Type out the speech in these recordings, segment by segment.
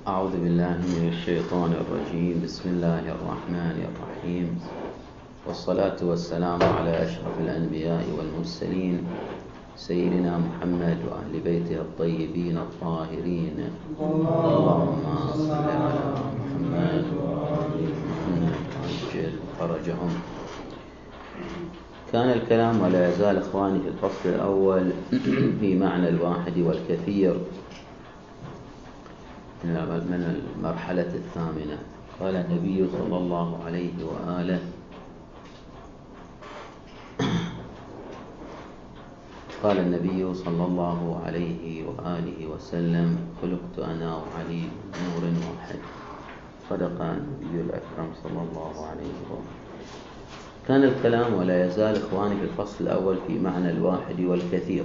أعوذ بالله من الشيطان الرجيم. بسم الله الرحمن الرحيم، والصلاة والسلام على أشرف الأنبياء والمرسلين سيدنا محمد وأهل بيته الطيبين الطاهرين. اللهم صل على محمد وآل محمد وعجل فرجهم. كان الكلام ولا يزال إخواني في الفصل الأول في معنى الواحد والكثير من المرحلة الثامنة. قال النبي صلى الله عليه وآله: قال النبي صلى الله عليه وآله وسلم: خلقت أنا وعلي نور واحد. صدق النبي الأكرم صلى الله عليه وآله. كان الكلام ولا يزال إخواني في الفصل الأول في معنى الواحد والكثير.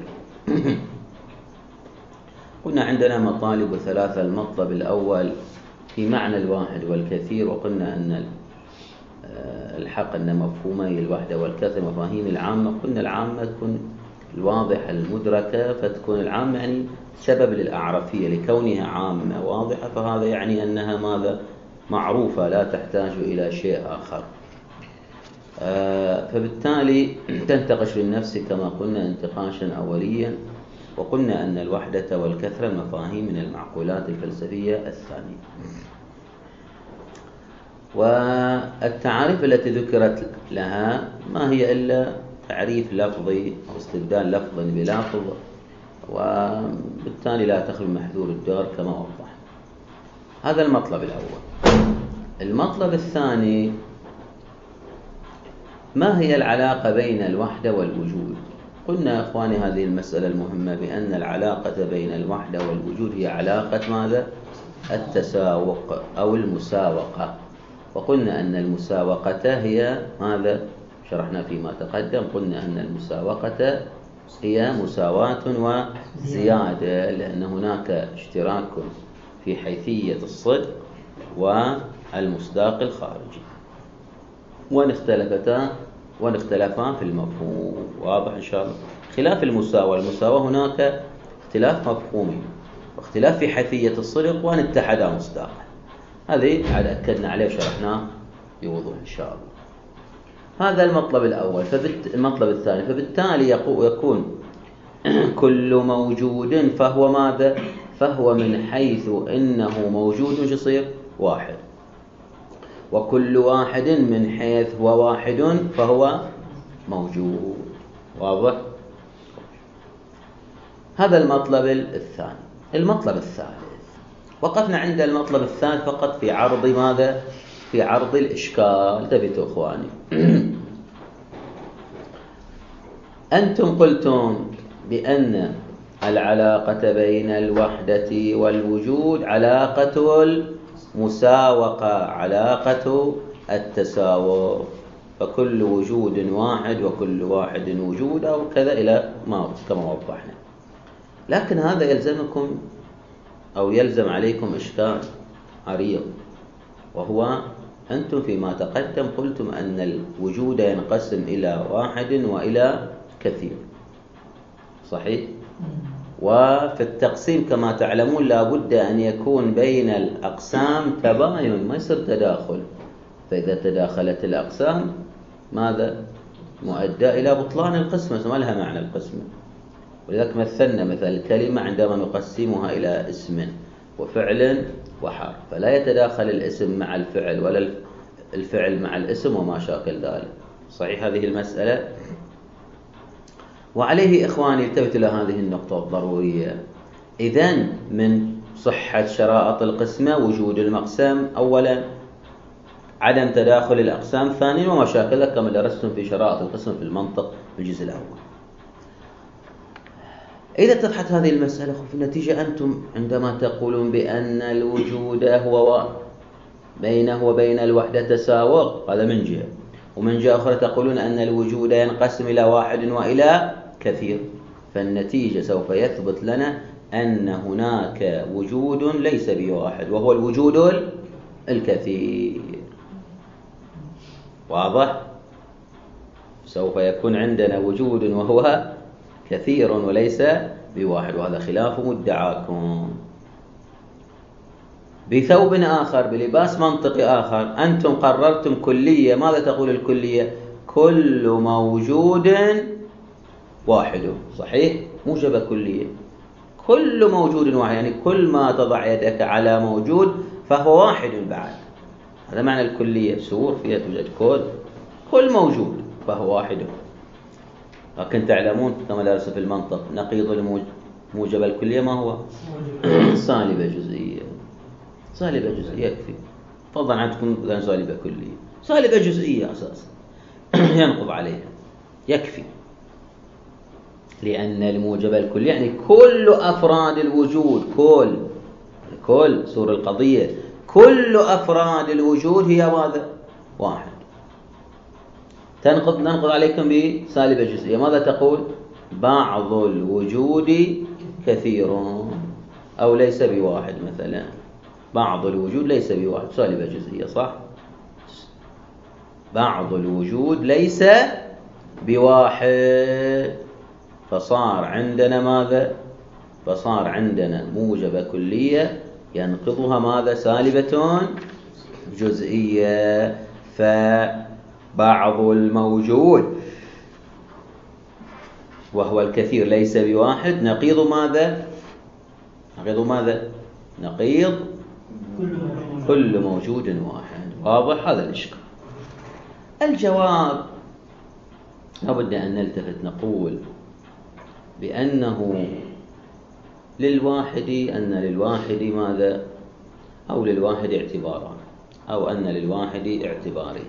قلنا عندنا مطالب ثلاثة. المطلب الأول في معنى الواحد والكثير، وقلنا أن الحق أن مفهومي الوحدة والكثرة مفاهيم العامة. قلنا العامة تكون الواضحة المدركة، فتكون العامة يعني سبب للأعرفية لكونها عامة واضحة، فهذا يعني أنها ماذا؟ معروفة لا تحتاج إلى شيء آخر. فبالتالي تنتقش للنفس كما قلنا انتقاشا أوليا. وقلنا أن الوحدة والكثرة مفاهيم من المعقولات الفلسفية الثانية. والتعاريف التي ذكرت لها ما هي إلا تعريف لفظي أو استبدال لفظ بلفظ، وبالتالي لا تخلو محذور الدار كما وضح. هذا المطلب الأول. المطلب الثاني: ما هي العلاقة بين الوحدة والوجود؟ قلنا يا أخواني هذه المسألة المهمة، بأن العلاقة بين الوحدة والوجود هي علاقة ماذا؟ التساوق أو المساوقة. وقلنا أن المساوقة هي ماذا؟ شرحنا فيما تقدم. قلنا أن المساوقة هي مساواة وزيادة، لأن هناك اشتراك في حيثية الصدق والمصداق الخارجي، ونختلفان في المفهوم. واضح إن شاء الله؟ خلاف المساواة هناك اختلاف مفهومي واختلاف في حيثية الصدق، وأن اتحدا مصداقا. هذه عاد أكدنا عليه وشرحناه بوضوح إن شاء الله. هذا المطلب الأول. المطلب الثاني: فبالتالي يكون كل موجود فهو ماذا؟ فهو من حيث إنه موجود يصير واحد، وكل واحد من حيث هو واحد فهو موجود. واضح؟ هذا المطلب الثاني. المطلب الثالث، وقفنا عند المطلب الثالث فقط في عرض ماذا؟ في عرض الإشكال. انتبهوا إخواني. أنتم قلتم بأن العلاقة بين الوحدة والوجود علاقة المساوقة، علاقة التساوق، فكل وجود واحد وكل واحد وجود أو كذا إلى ما كما وضحنا. لكن هذا يلزمكم أو يلزم عليكم إشكال عريض، وهو أنتم فيما تقدم قلتم أن الوجود ينقسم إلى واحد وإلى كثير، صحيح؟ وفي التقسيم كما تعلمون لا بد أن يكون بين الأقسام تباين، ما يصير تداخل. فإذا تداخلت الأقسام ماذا؟ مؤدى إلى بطلان القسمة، ما لها معنى القسمة. ولذلك مثلنا مثل الكلمة عندما نقسمها إلى اسم وفعل وحرف، فلا يتداخل الاسم مع الفعل ولا الفعل مع الاسم وما شاكل ذلك. صحيح هذه المسألة؟ وعليه إخواني التفتوا إلى هذه النقطة الضرورية. إذن من صحة شرائط القسمة وجود المقسم أولا، عدم تداخل الأقسام ثانيا، وما شاكل كما درستم في شرائط القسم في المنطق في الجزء الأول. إذا اتضحت هذه المسألة، في النتيجة أنتم عندما تقولون بأن الوجود هو بينه وبين الوحدة تساوق، هذا من جهة، ومن جهة أخرى تقولون أن الوجود ينقسم إلى واحد وإلى كثير، فالنتيجة سوف يثبت لنا أن هناك وجود ليس بواحد، وهو الوجود الكثير. واضح؟ سوف يكون عندنا وجود وهو كثير وليس بواحد، وهذا خلاف مدعاكم. بثوب آخر، بلباس منطقي آخر. أنتم قررتم كلية، ماذا تقول الكلية؟ كل موجود واحد. صحيح؟ موجبة كلية، كل موجود واحد، يعني كل ما تضع يدك على موجود فهو واحد بعد. هذا معنى الكلية. سور فيها توجد كل موجود فهو واحد. لكن تعلمون كما درس في المنطق نقيض الموجبة الكلية ما هو؟ سالبة جزئية. سالبة جزئية يكفي، فضلا عن تكون سالبة كلية. سالبة جزئية أساسا ينقض عليها، يكفي. لأن الموجبة الكلية يعني كل أفراد الوجود، كل سور القضية، كل أفراد الوجود هي ماذا؟ واحد. ننقض عليكم بسالبة جزئية. ماذا تقول؟ بعض الوجود كثير أو ليس بواحد مثلا. بعض الوجود ليس بواحد، سالبة جزئية، صح؟ بعض الوجود ليس بواحد، فصار عندنا ماذا؟ فصار عندنا موجبة كلية ينقضها ماذا؟ سالبة جزئية. فبعض الموجود وهو الكثير ليس بواحد، نقيض ماذا؟ نقيض كل موجود واحد. واضح هذا الإشكال؟ الجواب لابد أن نلتفت نقول بأنه للواحد ماذا؟ أو للواحد اعتباران، أو أن للواحد اعتبارين.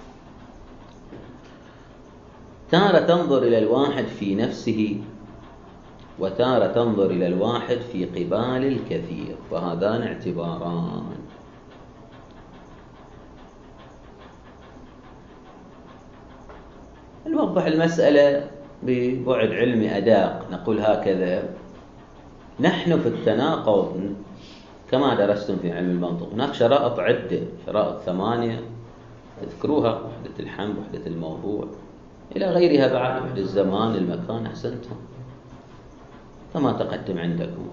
تارة تنظر إلى الواحد في نفسه، وتارة تنظر إلى الواحد في قبال الكثير، فهذان اعتباران. نوضح المسألة ببعد علمي أداق. نقول هكذا: نحن في التناقض كما درستم في علم المنطق هناك شرائط عدة، شرائط 8 اذكروها: وحدة الحمل، وحدة الموضوع، إلى غيرها بعد، وحدة الزمان، المكان. أحسنتم كما تقدم عندكم.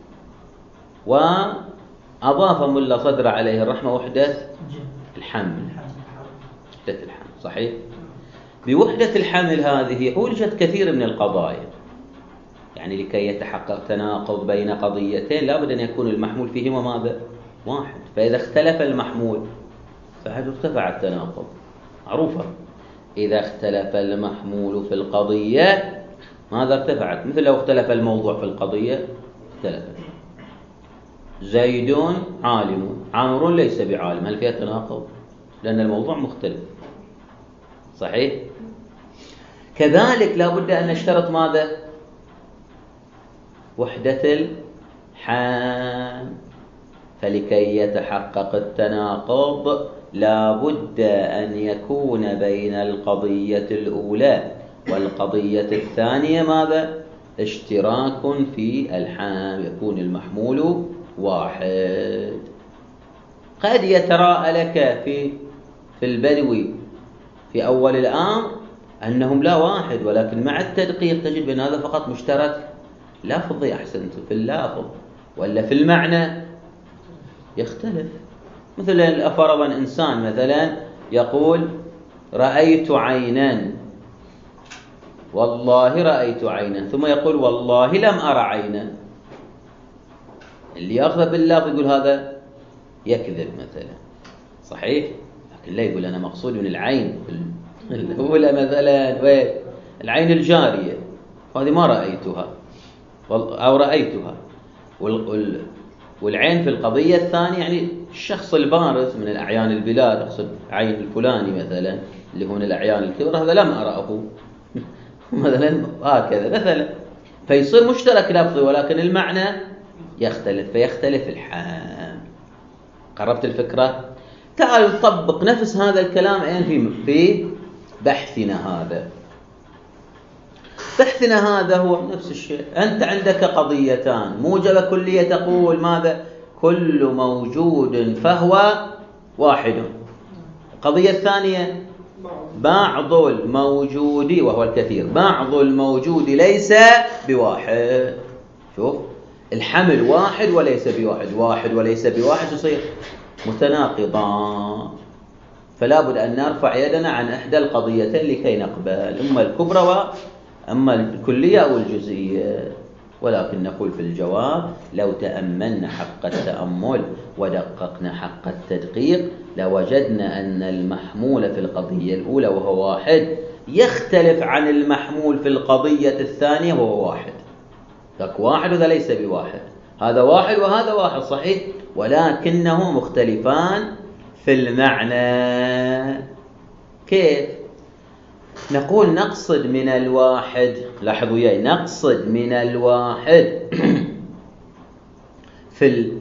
وأضاف ملا صدر عليه الرحمة وحدة الحمل. وحدة الحمل صحيح. بوحدة الحمل هذه أولجت كثير من القضايا، يعني لكي يتحقق تناقض بين قضيتين لابد أن يكون المحمول فيهما ماذا؟ واحد. فإذا اختلف المحمول فقد ارتفع التناقض، معروفة. إذا اختلف المحمول في القضية ماذا ارتفعت؟ مثل لو اختلف الموضوع في القضية اختلفت. زيد عالم، عمرو ليس بعالم، هل فيها تناقض؟ لأن الموضوع مختلف. صحيح؟ كذلك لابد أن نشترط ماذا؟ وحدة الحال. فلكي يتحقق التناقض لابد أن يكون بين القضية الأولى والقضية الثانية ماذا؟ اشتراك في الحال، يكون المحمول واحد. قد يتراءى لك في البدوي في أول الأمر أنهم لا واحد، ولكن مع التدقيق تجد بأن هذا فقط مشترك لفظي. أحسنت، في اللفظ، ولا في المعنى يختلف. مثل فرضا إنسان مثلا يقول رأيت عينا، والله رأيت عينا، ثم يقول والله لم أرى عينا. اللي يأخذ باللفظ يقول هذا يكذب مثلا، صحيح؟ لكن لا يقول أنا مقصود من العين الأولى مثلا العين الجارية، هذه ما رأيتها أو رأيتها. والعين في القضية الثانية يعني الشخص البارز من الأعيان البلاد، أقصد عين الفلاني مثلا اللي هو من الأعيان الكبرى، هذا لم أراه مثلا، هكذا مثلا. فيصير مشترك لفظي ولكن المعنى يختلف، فيختلف الحال. قربت الفكرة؟ تعالوا نطبق نفس هذا الكلام الآن في بحثنا هذا. بحثنا هذا هو نفس الشيء. أنت عندك قضيتان: موجبة كلية تقول ماذا؟ كل موجود فهو واحد. القضية الثانية بعض الموجود وهو الكثير، بعض الموجود ليس بواحد. شوف، الحمل واحد وليس بواحد، واحد وليس بواحد يصير متناقضان، فلا بد أن نرفع يدنا عن إحدى القضيتين لكي نقبل، إما الكبرى وأما الكلية أو الجزئية. ولكن نقول في الجواب: لو تأملنا حق التأمل ودققنا حق التدقيق لوجدنا أن المحمول في القضية الأولى وهو واحد يختلف عن المحمول في القضية الثانية وهو واحد. لك واحد وذا ليس بواحد، هذا واحد وهذا واحد صحيح، ولكنه مختلفان في المعنى. كيف؟ نقول نقصد من الواحد، لاحظوا ياي، نقصد من الواحد في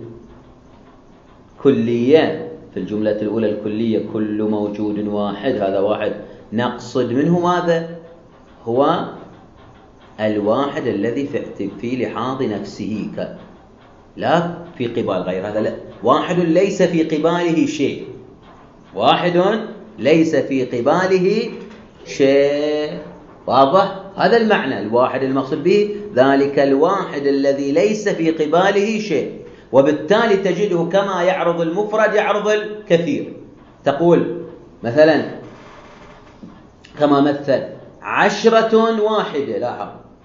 الكلية، في الجملة الأولى الكلية كل موجود واحد، هذا واحد، نقصد منه ماذا؟ هو الواحد الذي في لحاظ نفسه لا في قبال غير، هذا لا، واحد ليس في قباله شيء، واحد ليس في قباله شيء. واضح؟ هذا المعنى الواحد المقصود به، ذلك الواحد الذي ليس في قباله شيء، وبالتالي تجده كما يعرض المفرد يعرض الكثير. تقول مثلا كما مثل 10 واحدة، لاحظ،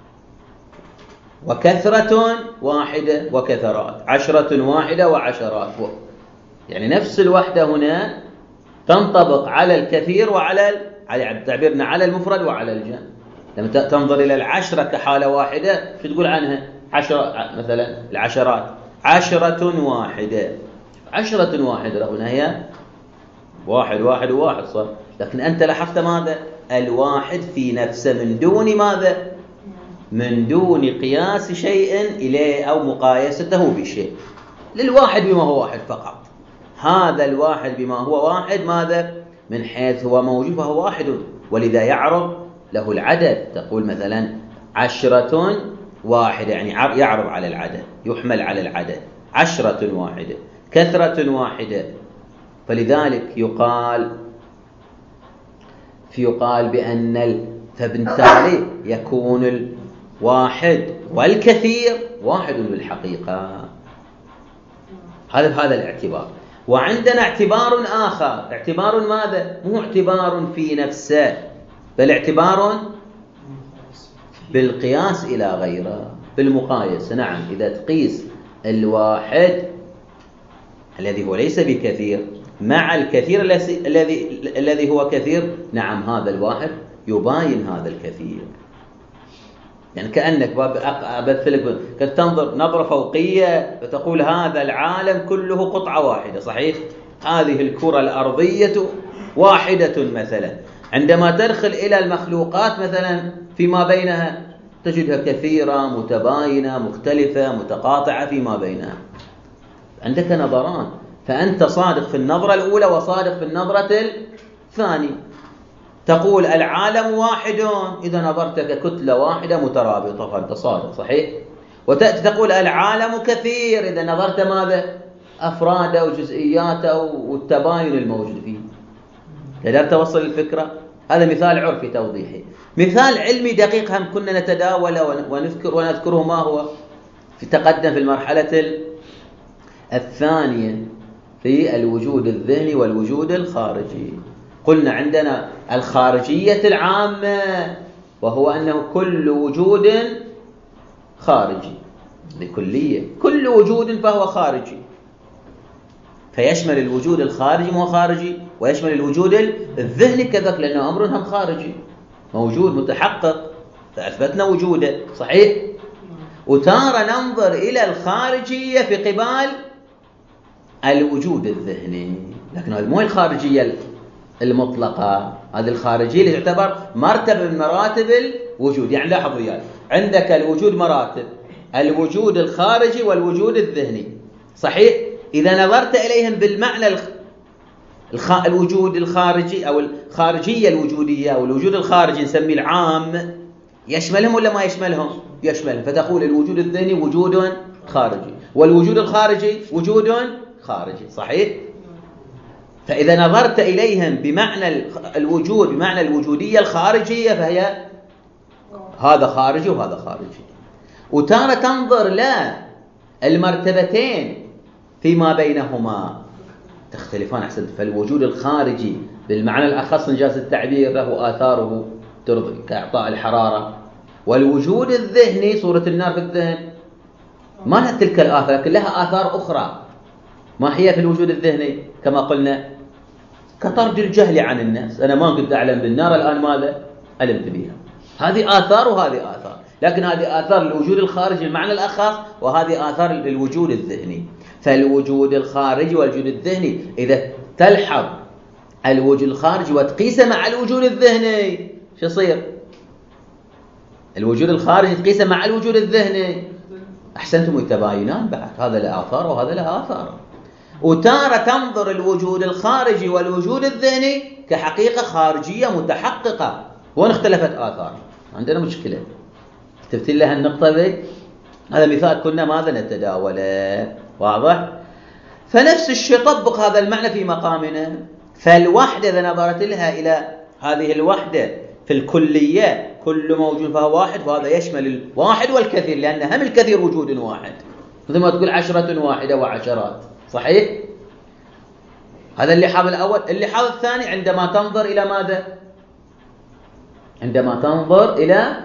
وكثرة واحدة وكثرات، 10 واحدة وعشرات، يعني نفس الوحدة هنا تنطبق على الكثير وعلى تعبيرنا على المفرد وعلى الجمع. لما تنظر إلى 10 كحالة واحدة شو تقول عنها؟ 10 مثلا العشرات 10 واحدة، 10 واحدة هنا هي واحد واحد وواحد صح، لكن أنت لاحظت ماذا؟ الواحد في نفسه من دون ماذا؟ من دون قياس شيء إليه أو مقايسته بشيء، للواحد بما هو واحد فقط. هذا الواحد بما هو واحد ماذا؟ من حيث هو موجود فهو واحد، ولذا يعرض له العدد. تقول مثلا 10 واحدة، يعني يعرض على العدد، يحمل على العدد، 10 واحدة، كثرة واحدة. فلذلك يقال بأن فبالتالي يكون الواحد والكثير واحد بالحقيقة. هذا الاعتبار. وعندنا اعتبار آخر، اعتبار ماذا؟ مو اعتبار في نفسه، بل اعتبار بالقياس إلى غيره، بالمقايسة. نعم، إذا تقيس الواحد الذي هو ليس بكثير مع الكثير الذي هو كثير، نعم هذا الواحد يباين هذا الكثير. يعني كأنك أبثلك كنت تنظر نظرة فوقية فتقول هذا العالم كله قطعة واحدة، صحيح؟ هذه الكرة الأرضية واحدة مثلا. عندما تدخل إلى المخلوقات مثلا فيما بينها تجدها كثيرة متباينة مختلفة متقاطعة فيما بينها. عندك نظران، فأنت صادق في النظرة الأولى وصادق في النظرة الثانية. تقول العالم واحد، إذا نظرت ككتلة واحدة مترابطة فأنت صادق صحيح. وتأتي تقول العالم كثير، إذا نظرت ماذا؟ أفراده وجزئياته والتباين الموجود فيه. قدرت توصل الفكرة؟ هذا مثال عرفي توضيحي. مثال علمي دقيق هم كنا نتداوله ونذكره، ما هو؟ تقدم في المرحلة الثانية في الوجود الذهني والوجود الخارجي. قلنا عندنا الخارجية العامة، وهو أنه كل وجود خارجي، بكلية كل وجود فهو خارجي، فيشمل الوجود الخارجي وهو خارجي، ويشمل الوجود الذهني كذلك، لأنه أمر هم خارجي موجود متحقق فأثبتنا وجوده صحيح. وتارة ننظر إلى الخارجية في قبال الوجود الذهني، لكن هذه مو الخارجية المطلقة، هذه الخارجية اللي تعتبر مرتبة من مراتب الوجود. يعني لاحظوا يعني عندك الوجود مراتب، الوجود الخارجي والوجود الذهني صحيح. إذا نظرت إليهم بالمعنى الوجود الخارجي أو الخارجية الوجودية أو الوجود الخارجي نسميه العام، يشملهم ولا ما يشملهم؟ يشملهم. فتقول الوجود الذهني وجود خارجي والوجود الخارجي وجود خارجي صحيح. فإذا نظرت إليهم بمعنى الوجود بمعنى الوجودية الخارجية فهي هذا خارجي وهذا خارجي. وتارة تنظر لا المرتبتين فيما بينهما تختلفان. أحسنت. فالوجود الخارجي بالمعنى الأخص من جهة التعبير له آثاره ترضي كإعطاء الحرارة، والوجود الذهني صورة النار في الذهن ما لها تلك الآثار، لكن لها آثار أخرى. ما هي في الوجود الذهني؟ كما قلنا كطرد الجهل عن الناس. أنا ما كنت أعلم بالنار، الآن ماذا؟ علمت بها. هذه آثار وهذه آثار، لكن هذه آثار الوجود الخارجي المعنى الأخص، وهذه آثار الوجود الذهني. فالوجود الخارجي والوجود الذهني إذا تلحظ الوجود الخارجي وتقيسه مع الوجود الذهني شو يصير؟ الوجود الخارجي تقيسه مع الوجود الذهني، أحسنتم، يتباينان بعد. هذا له آثار وهذا له آثار. وتارة تنظر الوجود الخارجي والوجود الذهني كحقيقة خارجية متحققة، وين اختلفت آثار؟ عندنا مشكلة. تفتل لها النقطة ذي. هذا مثال كنا ماذا نتداوله، واضح؟ فنفس الشيء طبق هذا المعنى في مقامنا. فالوحدة إذا نظرت لها إلى هذه الوحدة في الكلية كل موجود فهو واحد، وهذا يشمل الواحد والكثير، لأن هم الكثير وجود واحد، مثل ما تقول 10 واحدة وعشرات. صحيح؟ هذا اللحاظ الأول. اللحاظ الثاني عندما تنظر إلى ماذا؟ عندما تنظر إلى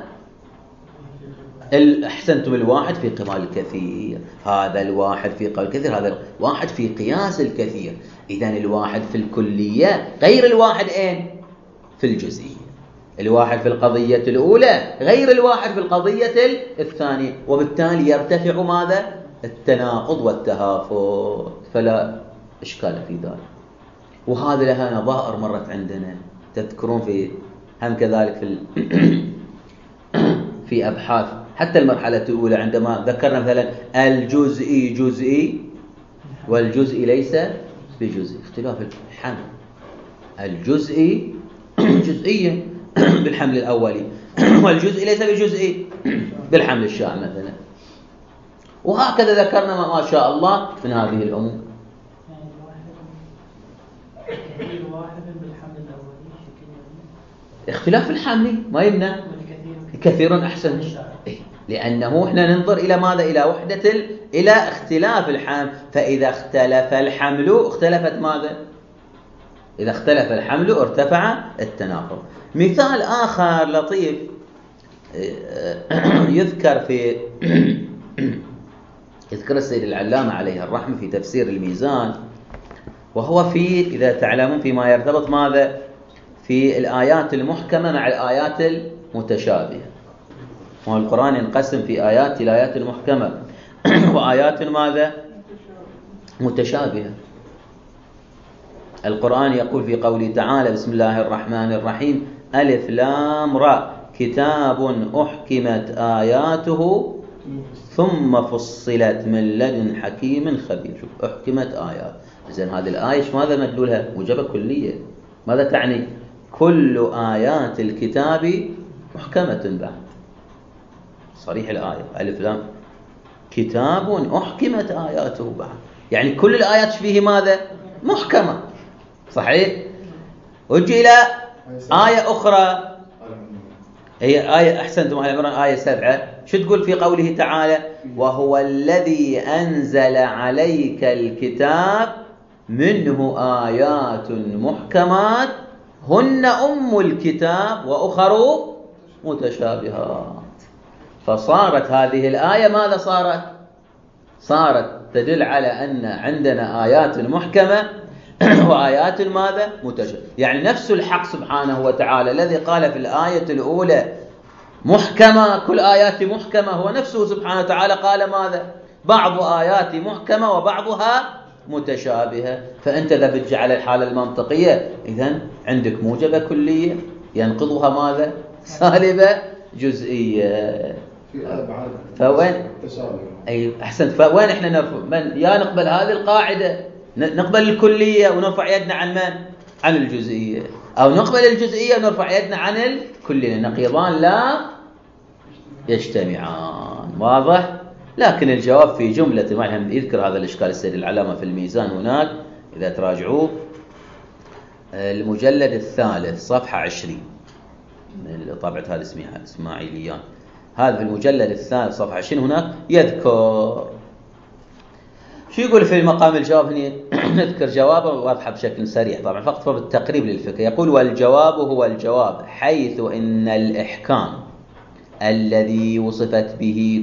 أحسنتم الواحد في قبال الكثير. هذا الواحد في قبال الكثير، هذا الواحد في قياس الكثير. إذن الواحد في الكلية غير الواحد أين؟ في الجزئية. الواحد في القضية الأولى غير الواحد في القضية الثانية، وبالتالي يرتفع ماذا؟ التناقض والتهافت، فلا إشكال في ذلك. وهذا لها نظائر مرت عندنا، تذكرون في هم كذلك في أبحاث حتى المرحلة الأولى عندما ذكرنا مثلا الجزئي جزئي والجزئي ليس بجزئي، اختلاف الحمل. الجزئي جزئية بالحمل الأولي، والجزئي ليس بجزئي بالحمل الشائع مثلا. وهكذا ذكرنا ما شاء الله من هذه الأمور. اختلاف في الحمل ما يمنع كثير. أحسن، لأنه إحنا ننظر إلى ماذا؟ إلى وحدة إلى اختلاف الحمل. فإذا اختلف الحمل اختلفت ماذا؟ إذا اختلف الحمل ارتفع التناقض. مثال آخر لطيف يذكر في يذكر السيد العلامة عليه الرحمة في تفسير الميزان، وهو في إذا تعلمون فيما يرتبط ماذا؟ في الآيات المحكمة مع الآيات المتشابهة. والقرآن ينقسم في آيات إلى آيات المحكمة وآيات ماذا؟ متشابهة. القرآن يقول في قوله تعالى: بسم الله الرحمن الرحيم، ألف لام را، كتاب أحكمت آياته ثم فصلت من لدن حكيم خبير. شوف، أحكمت آيات. إذن هذه الآية ماذا مدلولها؟ موجبة كلية. ماذا تعني؟ كل آيات الكتاب محكمة بعد. صريح الآية ألف لام كتاب أحكمت آياته بعد، يعني كل الآيات فيه ماذا؟ محكمة. صحيح؟ وجي إلى آية أخرى هي آية أحسنتم على عمران آية 7، شو تقول في قوله تعالى: وهو الذي أنزل عليك الكتاب منه آيات محكمات هن أم الكتاب وأخر متشابهات. فصارت هذه الآية ماذا صارت تدل على أن عندنا آيات محكمة وآيات ماذا؟ متشابهة. يعني نفس الحق سبحانه وتعالى الذي قال في الآية الأولى محكمة، كل آيات محكمة، هو نفسه سبحانه وتعالى قال ماذا؟ بعض آيات محكمة وبعضها متشابهة. فأنت إذا بتجي على الحالة المنطقية، إذن عندك موجبة كلية ينقضها ماذا؟ سالبة جزئية. فوين؟ أي أحسنت. فوين إحنا نرفع؟ يا نقبل هذه القاعدة، نقبل الكلية ونرفع يدنا عن من؟ عن الجزئية، أو نقبل الجزئية ونرفع يدنا عن الكلية. نقيضان لا يجتمعان. واضح؟ لكن الجواب في جملة ما يذكر هذا الإشكال السيد العلامة في الميزان هناك، إذا تراجعوه المجلد الثالث صفحة 20 من طبعة هذا اسمها إسماعيليان. هذا في المجلد الثالث صفحة 20 هناك يذكر شو يقول في مقام الجواب هنا؟ نذكر جوابه واضحة بشكل سريع طبعا فقط بالتقريب للفكرة. يقول والجواب هو الجواب حيث إن الإحكام الذي وصفت به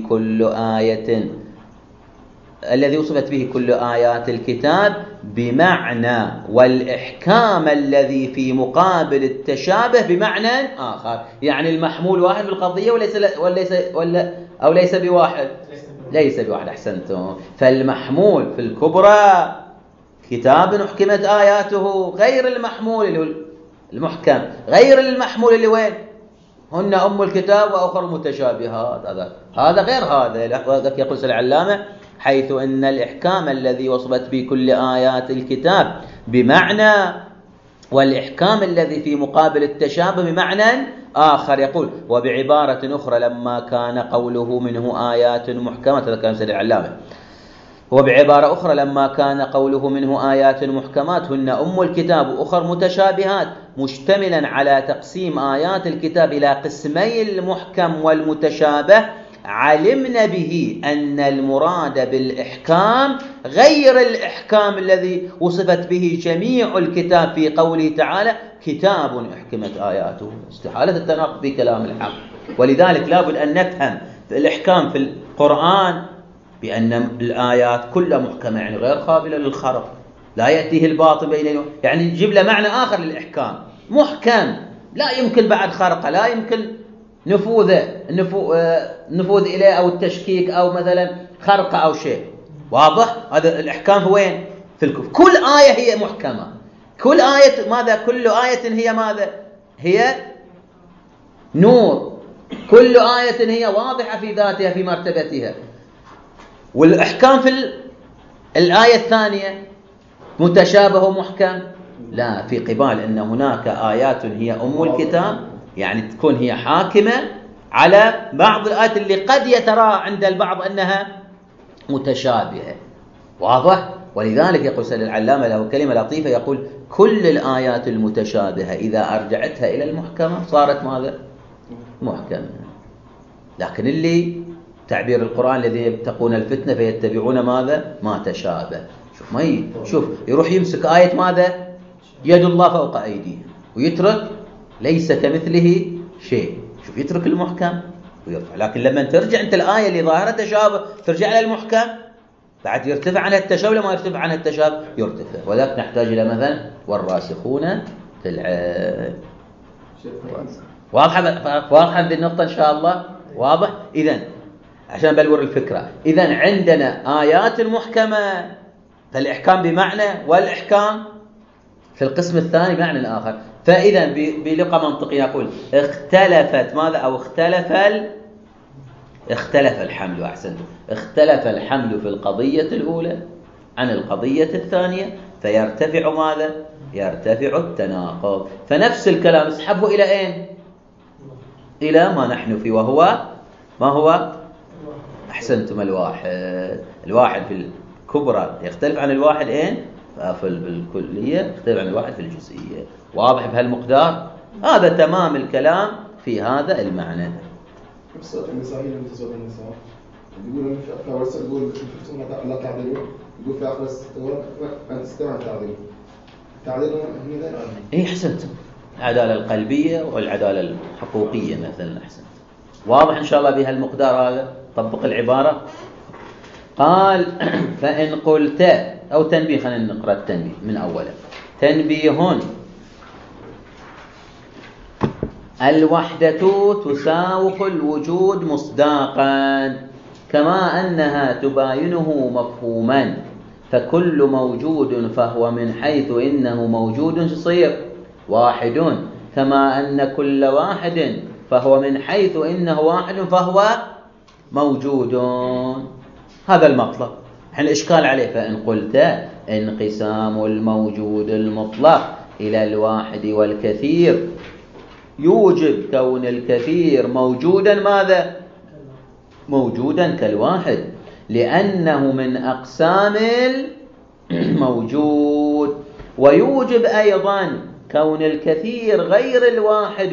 كل آيات الكتاب بمعنى، والإحكام الذي في مقابل التشابه بمعنى آخر. يعني المحمول واحد في القضية ليس بواحد. ليس بواحد، أحسنتم. فالمحمول في الكبرى كتاب أحكمت آياته غير المحمول اللي هو المحكم، غير المحمول اللي وين؟ هن أم الكتاب وأخر متشابهات. هذا غير هذا. يقول العلامة حيث أن الإحكام الذي وصفت به كل آيات الكتاب بمعنى، والإحكام الذي في مقابل التشابه بمعنى آخر. يقول وبعبارة أخرى لما كان قوله منه آيات محكمات، هذا كلام سيد العلامة. وبعبارة أخرى لما كان قوله منه آيات محكمات هن أم الكتاب وأخر متشابهات، مشتملا على تقسيم آيات الكتاب إلى قسمي المحكم والمتشابه، علمنا به أن المراد بالإحكام غير الإحكام الذي وصفت به جميع الكتاب في قوله تعالى كتاب أحكمت آياته. استحالة التناقض في كلام الحق. ولذلك لابد أن نفهم الإحكام في القرآن بأن الآيات كلها محكمة، يعني غير قابلة للخرق، لا يأتيه الباطل بين يعني نجيب له معنى آخر للإحكام. محكم لا يمكن بعد خرقه، لا يمكن نفوذ إليه أو التشكيك أو مثلا خرقه أو شيء. واضح؟ هذا الإحكام هو وين؟ في الكفر. كل آية هي محكمة. كل آية ماذا؟ كل آية هي ماذا؟ هي نور. كل آية هي واضحة في ذاتها في مرتبتها. والإحكام في الآية الثانية متشابه ومحكم؟ لا، في قبال أن هناك آيات هي أم الكتاب، يعني تكون هي حاكمة على بعض الآيات اللي قد يترى عند البعض أنها متشابهة. واضح؟ ولذلك يقول سيد العلامة له كلمة لطيفة، يقول كل الآيات المتشابهة إذا أرجعتها إلى المحكمة صارت ماذا؟ محكمة. لكن اللي تعبير القرآن الذي يتقون الفتنة فيتبعون ماذا؟ ما تشابه. شوف يروح يمسك آية ماذا؟ يد الله فوق أيديهم ويترك ليس كمثله شيء. شوف يترك المحكم ويرفع. لكن لما ترجع أنت الآية اللي ظاهرة تشابه ترجع إلى المحكم بعد يرتفع عنها التشابه. لما يرتفع عنها التشابه يرتفع. وذلك نحتاج إلى مثلا والراسخون في العلم. واضحة هذه النقطة إن شاء الله؟ واضح؟ إذن عشان بلور الفكرة، إذن عندنا آيات محكمة فالإحكام بمعنى، والإحكام في القسم الثاني بمعنى آخر. فإذا بلغة منطقية يقول اختلفت ماذا؟ أو اختلف الحمل. أحسنت. اختلف الحمل في القضية الأولى عن القضية الثانية فيرتفع ماذا؟ يرتفع التناقض. فنفس الكلام اسحبه إلى أين؟ إلى ما نحن فيه، وهو ما هو؟ أحسنتم. الواحد في الكبرى يختلف عن الواحد أين؟ بالكلية يختلف عن الواحد في الجزئية. واضح بهالمقدار؟ هذا تمام الكلام في هذا المعنى. بس النسائية من تزوج النساء يقولون في أخلاق ورسل يقول لا تعدلوا، يقول في أخلاق أن تستمع تعدلوا هنا. إيه أحسنتم. العدالة القلبية والعدالة الحقوقية مثلا. أحسنت. واضح إن شاء الله بهالمقدار هذا. طبق العبارة. قال فإن قلت أو تنبيه. خلينا نقرأ التنبيه من أوله. تنبيه: الوحدة تساوق الوجود مصداقا كما أنها تباينه مفهوما، فكل موجود فهو من حيث إنه موجود يصير واحد، كما أن كل واحد فهو من حيث إنه واحد فهو موجود. هذا المطلب. الإشكال عليه فإن قلت انقسام الموجود المطلق إلى الواحد والكثير يوجب كون الكثير موجودا ماذا؟ موجودا كالواحد، لأنه من أقسام الموجود. ويوجب أيضا كون الكثير غير الواحد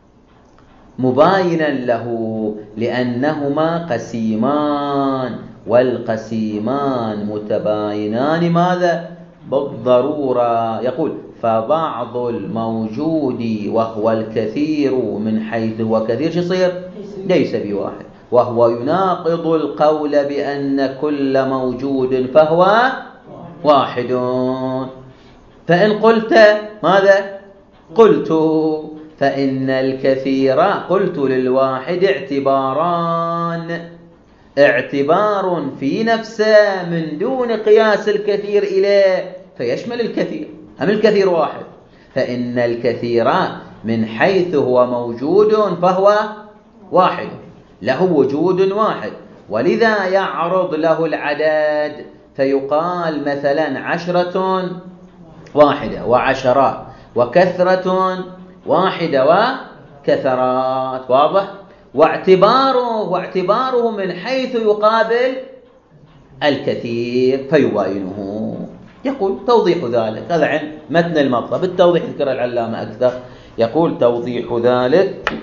مباينا له، لأنهما قسيمان والقسيمان متباينان ماذا؟ بالضرورة. يقول فبعض الموجود وهو الكثير من حيث هو كثير شو يصير؟ ليس بواحد، وهو يناقض القول بأن كل موجود فهو واحد. فإن قلت ماذا؟ قلت فإن الكثير قلت للواحد اعتباران: اعتبار في نفسه من دون قياس الكثير إليه فيشمل الكثير، أم الكثير واحد، فإن الكثير من حيث هو موجود فهو واحد، له وجود واحد، ولذا يعرض له العدد فيقال مثلا 10 واحدة وعشرات، وكثرة واحدة وكثرات. واضح؟ واعتباره من حيث يقابل الكثير فيباينه. يقول توضيح ذلك، هذا عن متن المطلب. التوضيح ذكر العلامة أكثر، يقول توضيح ذلك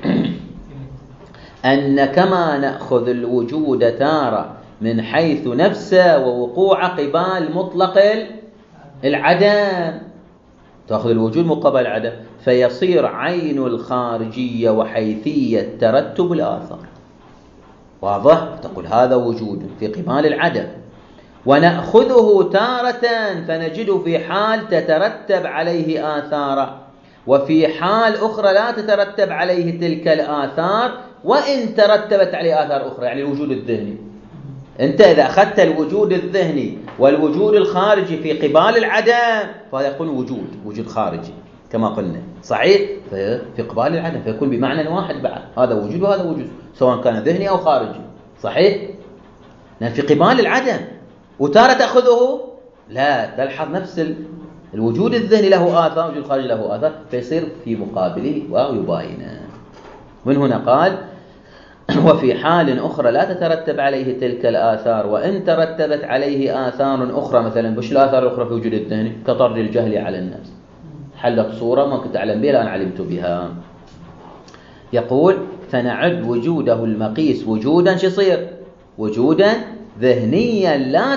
أن كما نأخذ الوجود تارة من حيث نفسه ووقوع قبال مطلق العدم، تأخذ الوجود مقابل العدم، فيصير عين الخارجية وحيثية ترتب الآثار. واضح؟ تقول هذا وجود في قبال العدم. ونأخذه تارة فنجد في حال تترتب عليه آثار، وفي حال أخرى لا تترتب عليه تلك الآثار وإن ترتبت عليه آثار أخرى، يعني الوجود الذهني. أنت إذا أخذت الوجود الذهني والوجود الخارجي في قبال العدم فهذا يكون وجود خارجي كما قلنا، صحيح؟ في قبال العدم فيكون بمعنى واحد بعد، هذا وجود وهذا وجود، سواء كان ذهني أو خارجي، صحيح؟ لأن في قبال العدم. وتارة تأخذه لا تلحظ نفس الوجود الذهني له آثار، الوجود الخارجي له آثار، فيصير في مقابله ويباينه. من هنا قال وفي حال أخرى لا تترتب عليه تلك الآثار وإن ترتبت عليه آثار أخرى، مثلا وش الآثار الأخرى في وجود الذهني؟ كطرد الجهل على النفس، حلت صورة ما كنت أعلم بها الآن علمت بها. يقول فنعد وجوده المقيس وجودا شصير وجودا ذهنيا لا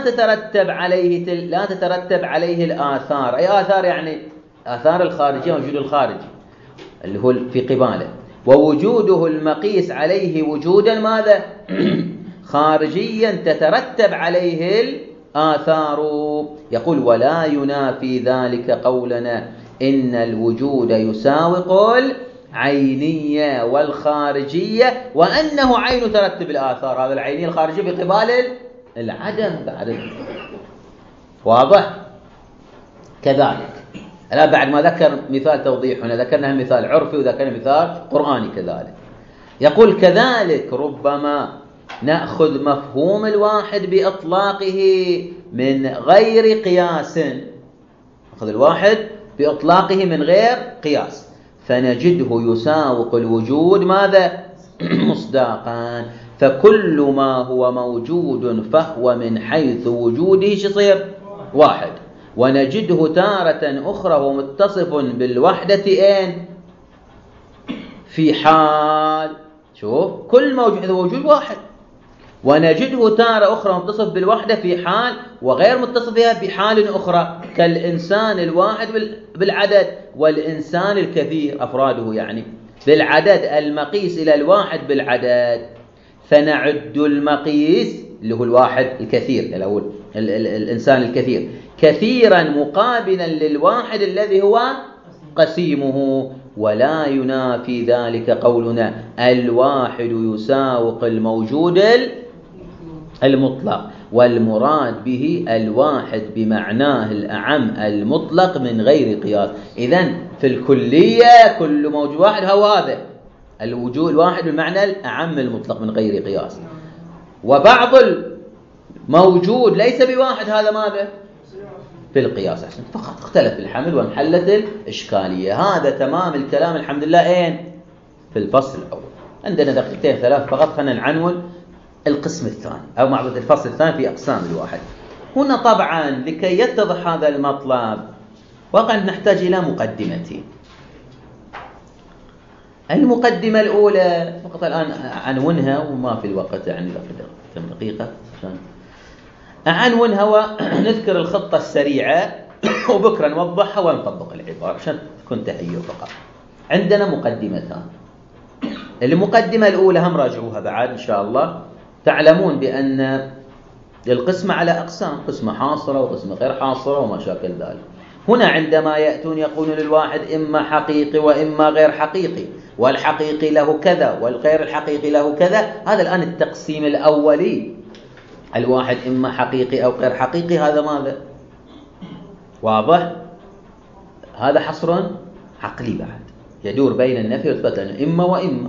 تترتب عليه الآثار. أي آثار؟ يعني آثار الخارجية، وجود الخارجي اللي هو في قباله، ووجوده المقيس عليه وجودا ماذا؟ خارجيا تترتب عليه الآثار. يقول ولا ينافي ذلك قولنا إن الوجود يساوق العينية والخارجية وأنه عين ترتب الآثار. هذا العينية الخارجية بقبال العدم بعد. واضح؟ كذلك الآن بعد ما ذكر مثال توضيح، هنا ذكرنا مثال عرفي وذكرنا مثال قرآني كذلك. يقول كذلك ربما نأخذ مفهوم الواحد بإطلاقه من غير قياس، نأخذ الواحد بإطلاقه من غير قياس فنجده يساوق الوجود ماذا؟ مصداقا. فكل ما هو موجود فهو من حيث وجوده يصير واحد، ونجده تارة أخرى ومتصف بالوحدة إن في حال، شوف كل موجود وجود واحد، ونجده تارة أخرى متصف بالوحدة في حال وغير متصف بها بحال أخرى، كالإنسان الواحد بالعدد والإنسان الكثير أفراده، يعني بالعدد المقيس إلى الواحد بالعدد. فنعد المقيس اللي هو الواحد الكثير اللي هو الإنسان الكثير كثيرا مقابلا للواحد الذي هو قسيمه، ولا ينافي ذلك قولنا الواحد يساوق الموجود المطلق، والمراد به الواحد بمعناه الأعم المطلق من غير قياس. إذن في الكلية كل موجود واحد هو هذا الوجود الواحد بالمعنى الأعم المطلق من غير قياس. وبعض الموجود ليس بواحد هذا ماذا؟ في القياس. أحسن، فقط اختلف الحمل وانحلت الإشكالية. هذا تمام الكلام الحمد لله. أين؟ في الفصل الأول. عندنا دقيقتين ثلاث فقط، خلنا نعنون القسم الثاني أو معرض الفصل الثاني في أقسام الواحد. هنا طبعا لكي يتضح هذا المطلب واقعا نحتاج إلى مقدمتين. المقدمة الأولى فقط الآن عنونها وما في الوقت، يعني كم دقيقة عشان أعنونها ونذكر الخطة السريعة وبكرة نوضحها ونطبق العبارة عشان تكون تهيئ فقط. عندنا مقدمتان. المقدمة الأولى هم راجعوها بعد إن شاء الله. تعلمون بأن القسمة على أقسام، قسمة حاصرة وقسمة غير حاصرة وما شاكل ذلك. هنا عندما يأتون يقولون للواحد إما حقيقي وإما غير حقيقي، والحقيقي له كذا والغير الحقيقي له كذا، هذا الآن التقسيم الأولي. الواحد إما حقيقي أو غير حقيقي، هذا ماذا؟ واضح؟ هذا حصر عقلي بعد يدور بين النفي والإثبات، يعني إما وإما.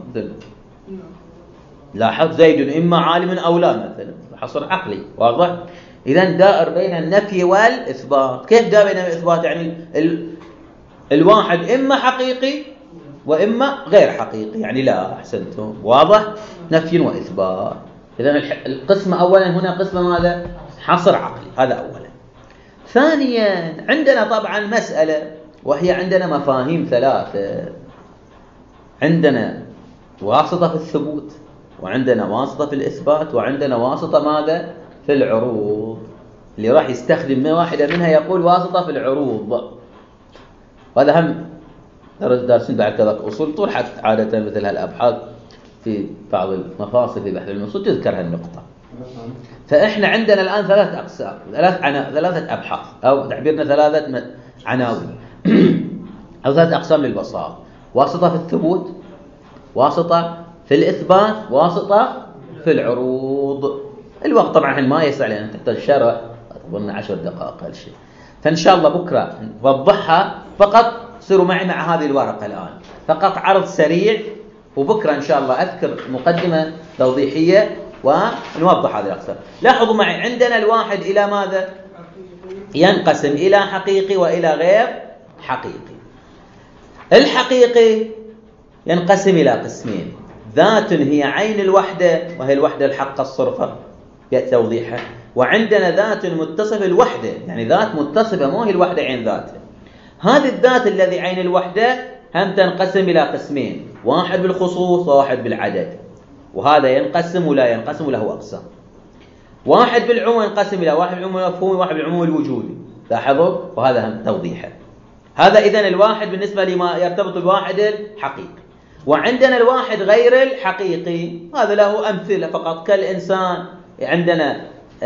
لاحظ زيد إما عالم أو لا مثلا، حصر عقلي واضح. إذن دائر بين النفي والإثبات. كيف دائر بين الإثبات؟ يعني الواحد إما حقيقي وإما غير حقيقي، يعني لا أحسنتم واضح، نفي وإثبات. إذن القسم أولا هنا قسم ماذا؟ حصر عقلي، هذا أولا. ثانيا عندنا طبعا مسألة، وهي عندنا مفاهيم ثلاثة. عندنا واسطة في الثبوت، وعندنا واسطة في الإثبات، وعندنا واسطة ماذا؟ في العروض. اللي راح يستخدم واحدة منها يقول واسطة في العروض. وهذا هم دارسين بعد كذا أصول طول، حتى عادة مثل هالأبحاث في بعض المفاصل في بحث النصوص تذكر هالنقطة. فإحنا عندنا الآن ثلاث أقسام، ثلاثة أبحاث، أو تعبيرنا ثلاثة عناوين أو ثلاث أقسام للبساطة: واسطة في الثبوت، واسطة في الإثبات، واسطة في العروض. الوقت طبعا ما يسع لأن تحتاج شرح أظن 10 دقائق أقل شيء، فإن شاء الله بكرة نوضحها. فقط سيروا معي مع هذه الورقة الآن، فقط عرض سريع، وبكرة إن شاء الله أذكر مقدمة توضيحية ونوضح هذه الأقسام. لاحظوا معي، عندنا الواحد إلى ماذا؟ ينقسم إلى حقيقي وإلى غير حقيقي. الحقيقي ينقسم إلى قسمين: ذات هي عين الوحدة، وهي الوحدة الحقة الصرفة يأتي توضيحها، وعندنا ذات متصفة الوحدة، يعني ذات متصفة مو هي الوحدة عين ذاتها. هذه الذات الذي عين الوحدة هم تنقسم إلى قسمين: واحد بالخصوص وواحد بالعدد، وهذا ينقسم ولا ينقسم له أقسام. واحد بالعموم ينقسم إلى واحد بالعموم المفهومي وواحد بالعموم الوجودي، لاحظوا، وهذا هم توضيحه. هذا إذن الواحد بالنسبة لما يرتبط الواحد الحقيقي. وعندنا الواحد غير الحقيقي، هذا له أمثلة فقط، كالإنسان. عندنا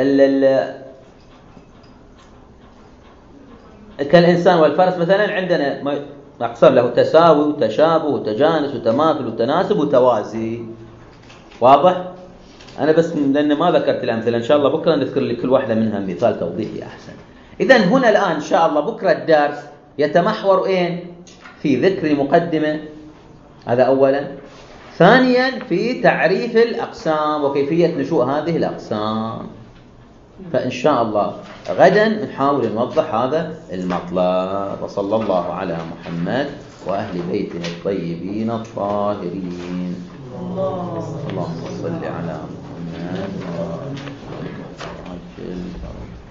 كالإنسان والفرس مثلا، عندنا أقسام له: تساوي وتشابه وتجانس وتماثل وتناسب وتوازي. واضح؟ أنا بس لأن ما ذكرت الأمثلة، إن شاء الله بكرة نذكر لكل واحدة منها مثال توضيحي أحسن. إذن هنا الآن إن شاء الله بكرة الدرس يتمحور في ذكر مقدمة، هذا أولا. ثانيا في تعريف الأقسام وكيفية نشوء هذه الأقسام. فإن شاء الله غدا نحاول نوضح هذا المطلب. وصلى الله على محمد وأهل بيته الطيبين الطاهرين. اللهم صل على محمد وعلى آله وصحبه.